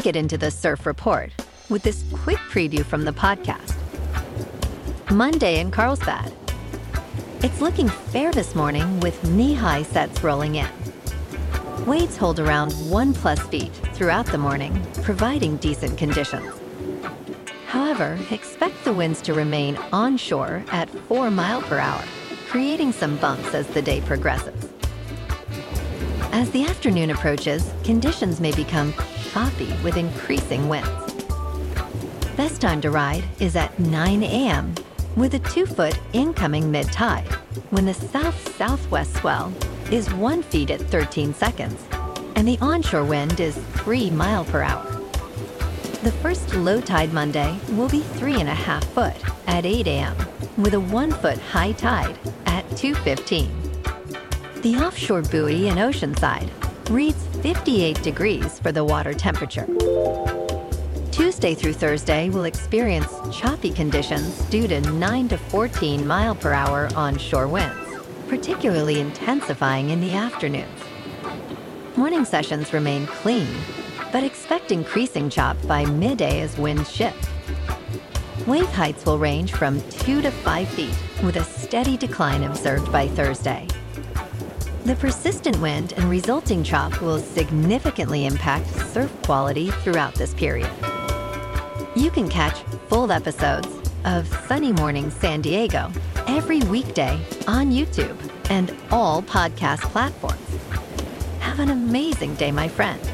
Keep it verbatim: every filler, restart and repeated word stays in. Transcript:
get into the surf report with this quick preview from the podcast. Monday in Carlsbad. It's looking fair this morning with knee-high sets rolling in. Waves hold around one plus feet throughout the morning, providing decent conditions. However, expect the winds to remain onshore at four miles per hour, creating some bumps as the day progresses. As the afternoon approaches, conditions may become choppy with increasing winds. Best time to ride is at nine a.m. with a two-foot incoming mid-tide, when the south-southwest swell is one foot at thirteen seconds, and the onshore wind is three miles per hour. The first low tide Monday will be three and a half foot at eight a.m. with a one-foot high tide at two fifteen. The offshore buoy in Oceanside reads fifty-eight degrees for the water temperature. Tuesday through Thursday will experience choppy conditions due to nine to fourteen miles per hour onshore winds, particularly intensifying in the afternoons. Morning sessions remain clean, but expect increasing chop by midday as winds shift. Wave heights will range from two to five feet, with a steady decline observed by Thursday. The persistent wind and resulting chop will significantly impact surf quality throughout this period. You can catch full episodes of Sunny Morning San Diego every weekday on YouTube and all podcast platforms. Have an amazing day, my friend.